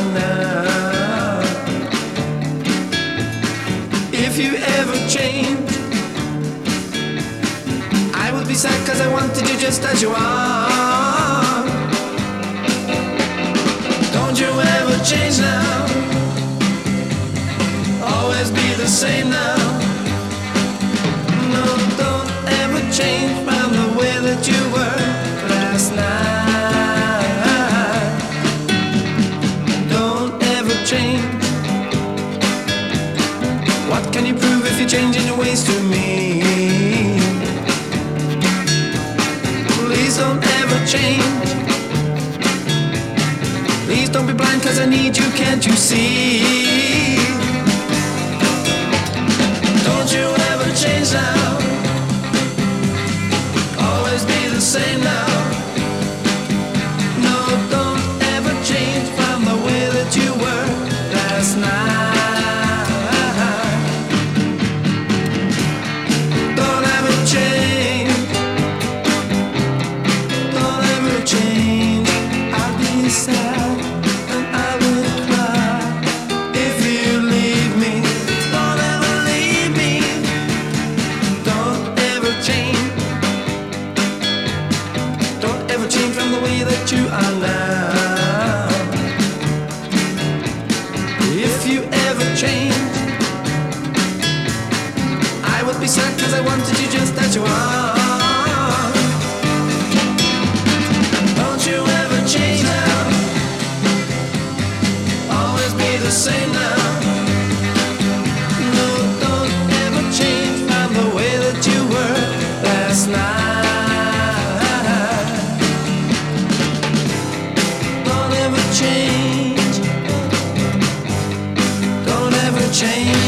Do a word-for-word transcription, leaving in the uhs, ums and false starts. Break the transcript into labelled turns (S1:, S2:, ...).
S1: now. If you ever change, I would be sad cause I wanted you just as you are. Don't you ever change now, always be the same now. No, don't ever change from the way that you were last night. Don't ever change. What can you prove if you're changing your ways to me? Please don't ever change. Please don't be blind cause I need you, can't you see? Don't you ever change now, always be the same now. No, don't ever change from the way that you were last night. Don't ever change, don't ever change. I'll be sad and I will cry if you leave me. Don't ever leave me. Don't ever change. Don't ever change from the way that you are now. If you ever change, I would be sad cause I wanted you just as you are. Don't you ever change now, always be the same now. No, don't ever change from the way that you were last night. Don't ever change, don't ever change.